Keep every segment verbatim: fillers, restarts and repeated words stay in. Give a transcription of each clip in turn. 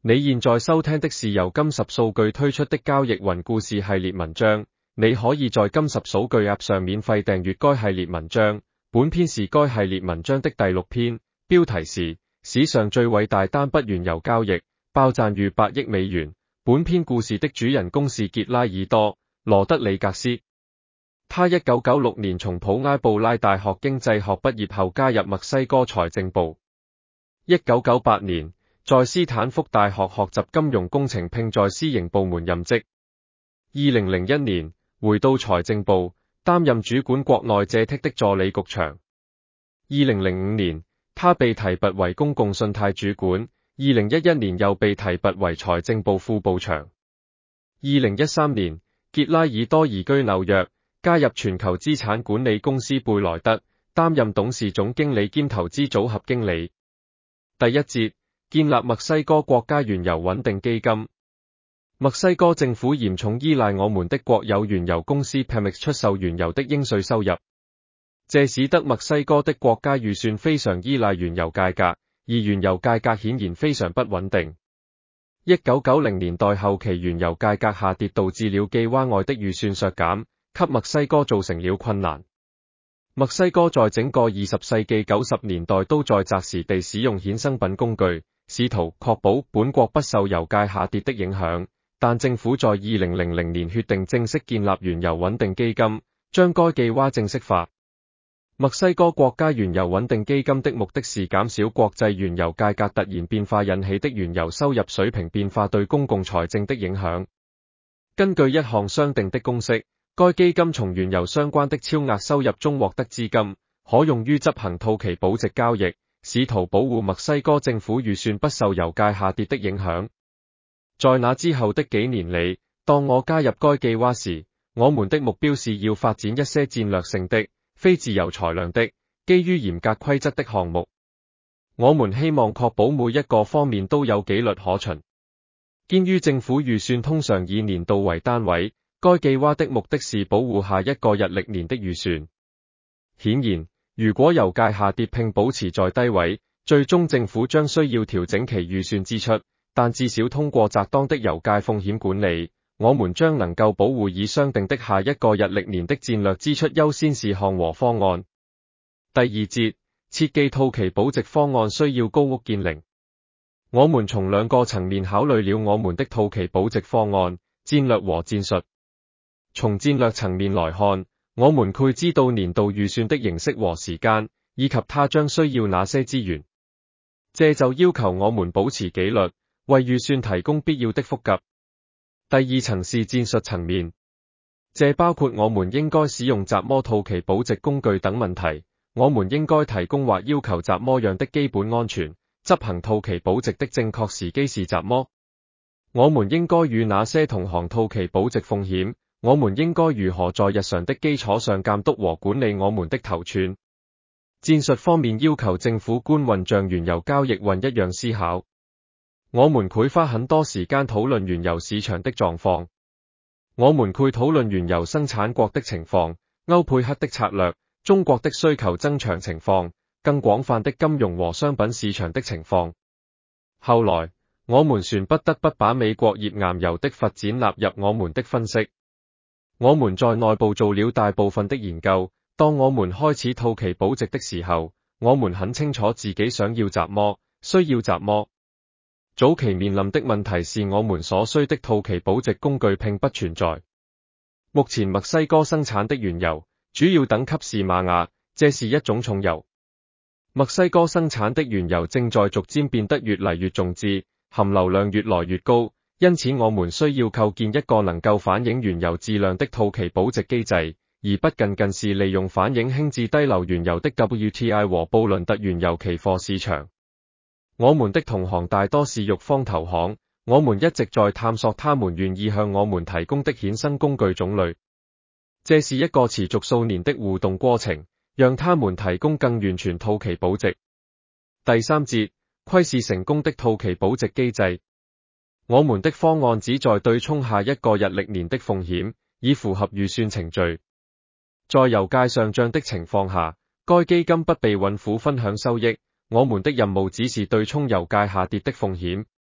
你現在收聽的是由金十數據推出的交易雲故事系列文章，你可以在金十數據 App 上免費訂閱該系列文章。本篇是該系列文章的第六篇，標題是史上最偉大單筆原油交易，爆賺逾百億美元。本篇故事的主人公是傑拉爾多·羅德里格斯。他一九九六年從普埃布拉大學經濟學畢業後加入墨西哥財政部。一九九八年在斯坦福大學學習金融工程，並在私營部門任職。二零零一年回到財政部，擔任主管國內借貸的助理局長。二零零五年他被提拔為公共信貸主管，二零一一年又被提拔為財政部副部長。二零一三年傑拉爾多移居紐約，加入全球資產管理公司貝萊德，擔任董事總經理兼投資組合經理。第一節，建立墨西哥國家原油穩定基金。墨西哥政府嚴重依賴我們的國有原油公司 Pemex 出售原油的應稅收入，這使得墨西哥的國家預算非常依賴原油價格，而原油價格顯然非常不穩定。一九九零年代後期原油價格下跌，導致了計劃外的預算削減，給墨西哥造成了困難。墨西哥在整個二十世紀九十年代都在擇時地使用衍生品工具，試圖確保本國不受油價下跌的影響，但政府在二零零零年決定正式建立原油穩定基金，將該計劃正式化。墨西哥國家原油穩定基金的目的是減少國際原油價格突然變化引起的原油收入水平變化對公共財政的影響。根據一項商定的公式，該基金從原油相關的超額收入中獲得資金，可用於執行套期保值交易，試圖保護墨西哥政府預算不受油價下跌的影響。在那之後的幾年裡，當我加入該計劃時，我們的目標是要發展一些戰略性的、非自由裁量的、基於嚴格規則的項目。我們希望確保每一個方面都有紀律可循。鑒於政府預算通常以年度為單位，該計劃的目的是保護下一個日曆年的預算。顯然，如果油價下跌並保持在低位，最終政府將需要調整其預算支出，但至少通過適當的油價風險管理，我們將能夠保護已商定的下一個日曆年的戰略支出優先事項和方案。第二節，設計套期保值方案需要高屋建瓴。我們從兩個層面考慮了我們的套期保值方案：戰略和戰術。從戰略層面來看，我們會知道年度預算的形式和時間，以及它將需要哪些資源。這就要求我們保持紀律，為預算提供必要的覆蓋。第二層是戰術層面，這包括我們應該使用怎麼套期保值工具等問題。我們應該提供或要求怎麼樣的基本安全，執行套期保值的正確時機是怎麼。我們應該與哪些同行套期保值風險。我們應該如何在日常的基礎上監督和管理我們的頭寸。戰術方面要求政府官運像原油交易運一樣思考。我們會花很多時間討論原油市場的狀況。我們會討論原油生產國的情況、歐佩克的策略、中國的需求增長情況、更廣泛的金融和商品市場的情況。後來，我們船不得不把美國頁岩油的發展納入我們的分析。我們在內部做了大部分的研究。當我們開始套期保值的時候，我們很清楚自己想要怎麼，需要怎麼。早期面臨的問題是我們所需的套期保值工具並不存在。目前墨西哥生產的原油主要等級是瑪雅，這是一種重油。墨西哥生產的原油正在逐漸變得越嚟越重質，含硫量越來越高。因此我們需要構建一個能夠反映原油質量的套期保值機制，而不僅僅是利用反映輕質低硫原油的 W T I 和布倫特原油期貨市場。我們的同行大多是肉方投行，我們一直在探索他們願意向我們提供的衍生工具種類。這是一個持續數年的互動過程，讓他們提供更完全套期保值。第三節，窺視成功的套期保值機制。我們的方案旨在對沖下一個日曆年的風險，以符合預算程序。在油價上漲的情況下，該基金不被允許分享收益。我們的任務只是對沖油價下跌的風險。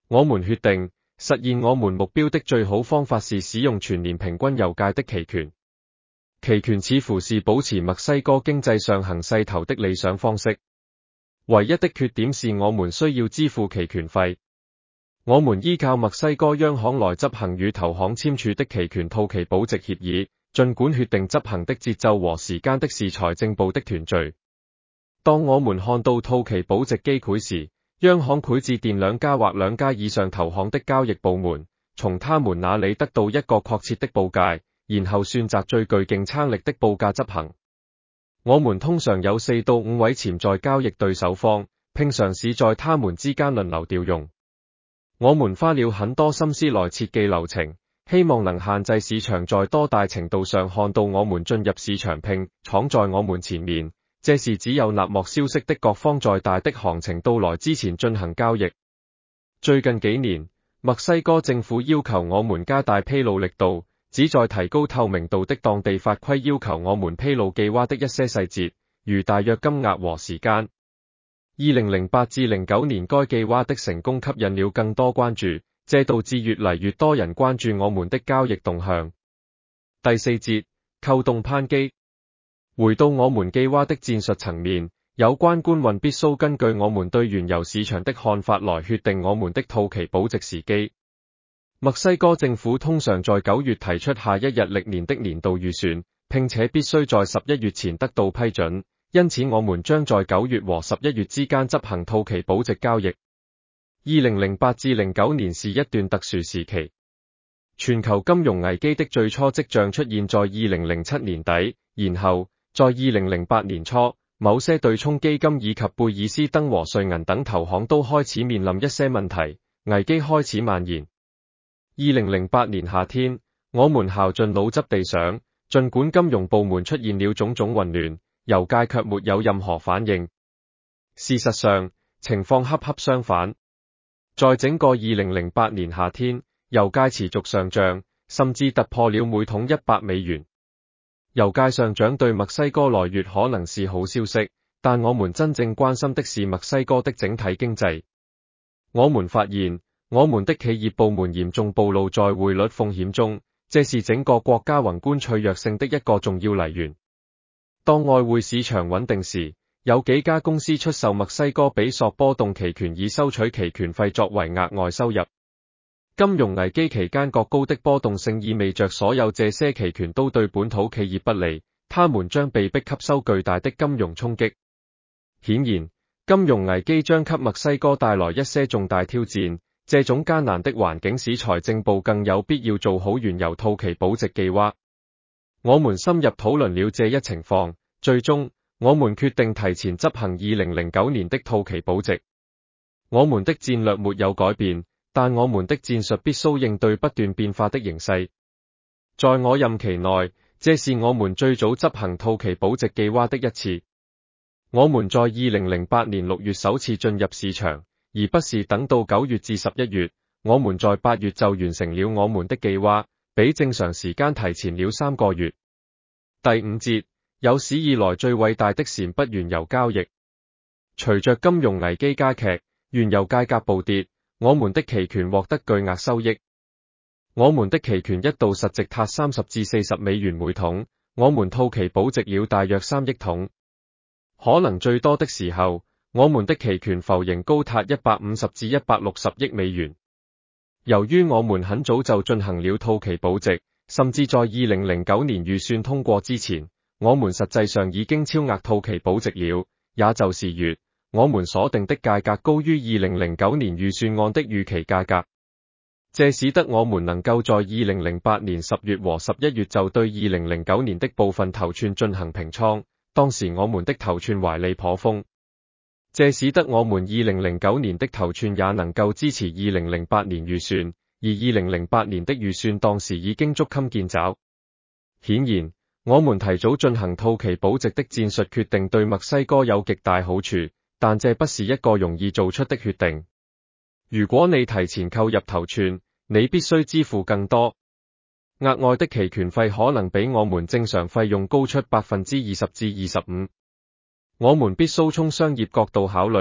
我們決定，實現我們目標的最好方法是使用全年平均油價的期權。期權似乎是保持墨西哥經濟上行勢頭的理想方式。唯一的缺點是我們需要支付期權費。我們依靠墨西哥央行來執行與投行簽署的期權套期保值協議，儘管決定執行的節奏和時間的是財政部的團隊。當我們看到套期保值機繪時，央行繪致電兩家或兩家以上投行的交易部門，從他們那裡得到一個確切的報價，然後選擇最具競爭力的報價執行。我們通常有四到五位潛在交易對手方，並嘗試在他們之間輪流調用。我們花了很多心思來設計流程，希望能限制市場在多大程度上看到我們進入市場並闖在我們前面。這是只有納莫消息的各方在大的行情到來之前進行交易。最近幾年，墨西哥政府要求我們加大披露力度，旨在提高透明度的當地法規要求我們披露記娃的一些細節，如大約金額和時間。二零零八至零九年該記娃的成功吸引了更多關注，這導致越嚟越多人關注我們的交易動向。第四節，扣動扳機。回到我們記娃的戰術層面，有關官運必須根據我們對原油市場的看法來決定我們的套期保值時機。墨西哥政府通常在九月提出下一日歷年的年度預算，並且必須在十一月前得到批准，因此我們將在九月和十一月之間執行套期保值交易。二零零八至零九年是一段特殊時期，全球金融危機的最初跡象出現在二零零七年底，然後在二零零八年初，某些對沖基金以及貝爾斯登和瑞銀等投行都開始面臨一些問題，危機開始蔓延。二零零八年夏天，我們絞盡腦汁地想，儘管金融部門出現了種種混亂，油價卻沒有任何反應。事實上，情況恰恰相反。在整個二零零八年夏天，油價持續上漲，甚至突破了每桶一百美元。油價上漲對墨西哥來說可能是好消息，但我們真正關心的是墨西哥的整體經濟。我們發現，我們的企業部門嚴重暴露在匯率風險中，這是整個國家宏觀脆弱性的一個重要來源。當外匯市場穩定時，有幾家公司出售墨西哥比索波動期權以收取期權費作為額外收入。金融危機期間，過高的波動性意味着所有這些期權都對本土企業不利，他們將被迫吸收巨大的金融衝擊。顯然，金融危機將給墨西哥帶來一些重大挑戰，這種艱難的環境使財政部更有必要做好原油套期保值計劃。我們深入討論了這一情況，最終我們決定提前執行二零零九年的套期保值。我們的戰略沒有改變，但我們的戰術必須應對不斷變化的形勢。在我任期內，這是我們最早執行套期保值計劃的一次。我們在二零零八年六月首次進入市場，而不是等到九月至十一月。我們在八月就完成了我們的計劃，比正常時間提前了三個月。第五節，有史以來最偉大的贍筆原油交易。隨着金融危機加劇，原油價格暴跌，我們的期權獲得巨額收益。我們的期權一度實值達三十至四十美元每桶，我們套期保值了大約三億桶。可能最多的時候，我們的期權浮盈高達一百五十至一百六十億美元。由於我們很早就進行了套期保值，甚至在二零零九年預算通過之前，我們實際上已經超額套期保值了，也就是月，我們鎖定的價格高於二零零九年預算案的預期價格。這使得我們能夠在二零零八年十月和十一月就對二零零九年的部分頭寸進行平倉，當時我們的頭寸懷利頗豐。這使得我們二零零九年的頭寸也能夠支持二零零八年預算，而二零零八年的預算當時已經捉襟見肘。顯然，我們提早進行套期保值的戰術決定對墨西哥有極大好處，但這不是一個容易做出的決定。如果你提前購入頭寸，你必須支付更多。額外的期權費可能比我們正常費用高出百分之二十至二十五。我們必須從商業角度考慮，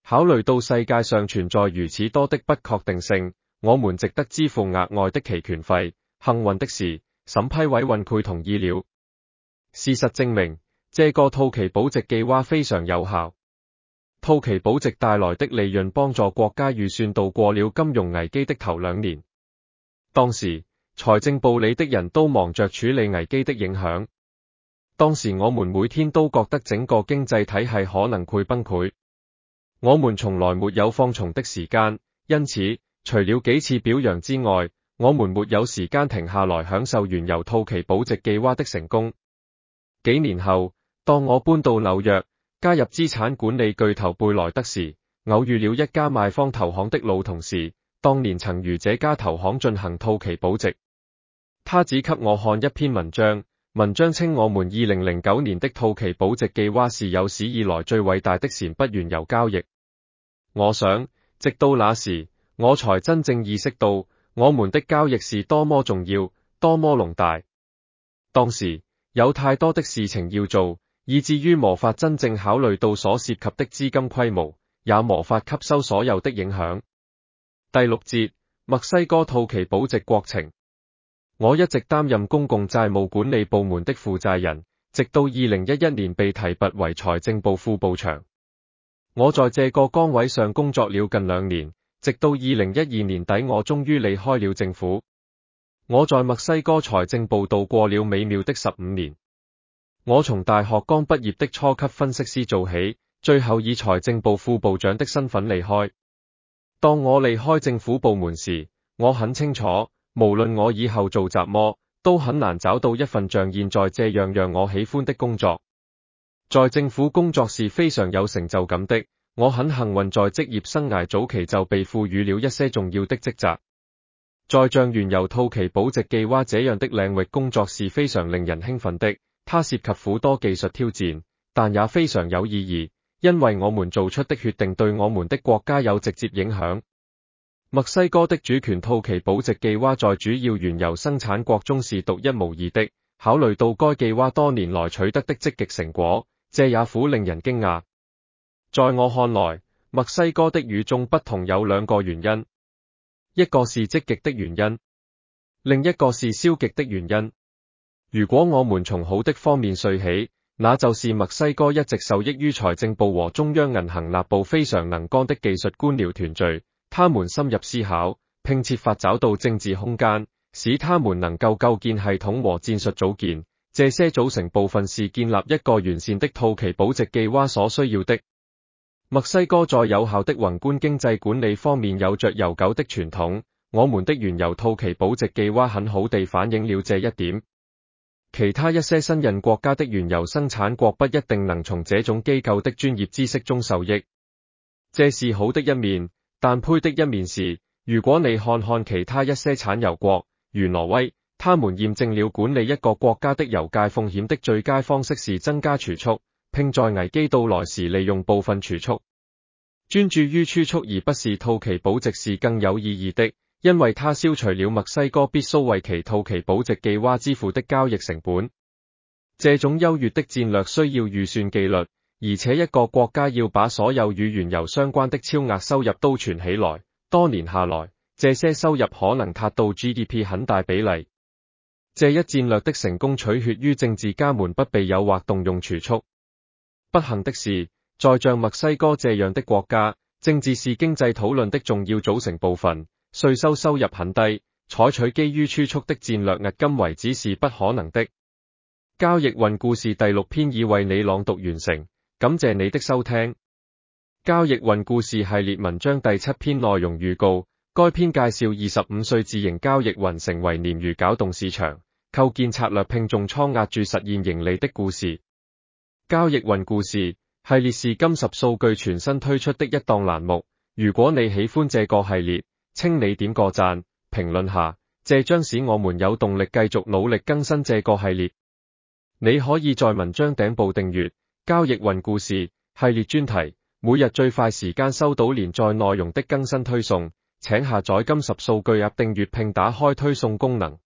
考慮到世界上存在如此多的不確定性，我們值得支付額外的期權費。幸運的是，審批委員會同意了。事實證明，這個套期保值計劃非常有效。套期保值帶來的利潤幫助國家預算度過了金融危機的頭兩年。當時，財政部裏的人都忙着處理危機的影響。當時我們每天都覺得整個經濟體系可能會崩潰。我們從來沒有放鬆的時間，因此，除了幾次表揚之外，我們沒有時間停下來享受原油套期保值計劃的成功。幾年後，當我搬到紐約，加入資產管理巨頭貝萊德時，偶遇了一家賣方投行的老同事，當年曾與這家投行進行套期保值。他只給我看一篇文章，文章稱我們二零零九年的套期保值計劃是有史以來最偉大的前不原油交易。我想，直到那時，我才真正意識到，我們的交易是多麼重要，多麼隆大。當時，有太多的事情要做，以至於無法真正考慮到所涉及的資金規模，也無法吸收所有的影響。第六節，墨西哥套期保值國情。我一直擔任公共債務管理部門的負債人，直到二零一一年被提拔為財政部副部長。我在這個崗位上工作了近兩年，直到二零一二年底我終於離開了政府。我在墨西哥財政部度過了美妙的十五年。我從大學剛畢業的初級分析師做起，最後以財政部副部長的身份離開。當我離開政府部門時，我很清楚，無論我以後做什麼，都很難找到一份像現在這樣讓我喜歡的工作。在政府工作是非常有成就感的，我很幸運在職業生涯早期就被賦予了一些重要的職責。在像原油套期保值計劃這樣的領域工作是非常令人興奮的，它涉及許多技術挑戰，但也非常有意義，因為我們做出的決定對我們的國家有直接影響。墨西哥的主權套期保值計劃在主要原油生產國中是獨一無二的，考慮到該計劃多年來取得的積極成果，這也苦令人驚訝。在我看來，墨西哥的與眾不同有兩個原因，一個是積極的原因，另一個是消極的原因。如果我們從好的方面說起，那就是墨西哥一直受益於財政部和中央銀行納部非常能幹的技術官僚團隊。他們深入思考，並設法找到政治空間，使他們能夠構建系統和戰術組件。這些組成部分是建立一個完善的套期保值計劃所需要的。墨西哥在有效的宏觀經濟管理方面有着悠久的傳統，我們的原油套期保值計劃很好地反映了這一點。其他一些新興國家的原油生產國不一定能從這種機構的專業知識中受益，這是好的一面。但灰的一面是，如果你看看其他一些產油國，如挪威，他們驗證了管理一個國家的油價風險的最佳方式是增加儲蓄，並在危機到來時利用部分儲蓄。專注於儲蓄而不是套期保值是更有意義的，因為它消除了墨西哥必須為其套期保值計劃支付的交易成本。這種優越的戰略需要預算紀律。而且一個國家要把所有與原油相關的超額收入都存起來，多年下來，這些收入可能達到 G D P 很大比例。這一戰略的成功取決於政治家們不被誘惑動用儲蓄。不幸的是，在像墨西哥這樣的國家，政治是經濟討論的重要組成部分，稅收收入很低，採取基於儲蓄的戰略迄今為止是不可能的。交易運故事第六篇已為你朗讀完成。感謝你的收聽。交易運故事系列文章第七篇內容預告，該篇介紹二十五歲自營交易雲成為鯰魚攪動市場，構建策略並重倉壓住實現盈利的故事。交易雲故事系列是金十數據全新推出的一檔欄目，如果你喜歡這個系列，請你點個讚，評論下，這將使我們有動力繼續努力更新這個系列。你可以在文章頂部訂閱交易雲故事系列專題，每日最快時間收到連載內容的更新推送，請下載金十數據 App 訂閱並打開推送功能。